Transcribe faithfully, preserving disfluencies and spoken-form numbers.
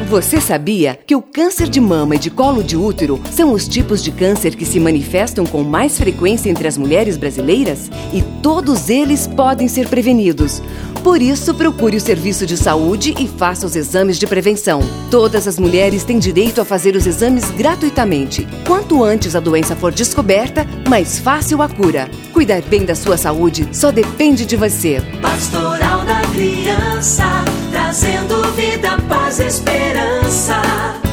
Você sabia que o câncer de mama e de colo de útero são os tipos de câncer que se manifestam com mais frequência entre as mulheres brasileiras? E todos eles podem ser prevenidos. Por isso, procure o serviço de saúde e faça os exames de prevenção. Todas as mulheres têm direito a fazer os exames gratuitamente. Quanto antes a doença for descoberta, mais fácil a cura. Cuidar bem da sua saúde só depende de você. Pastoral da Criança, trazendo vida, paz e esperança.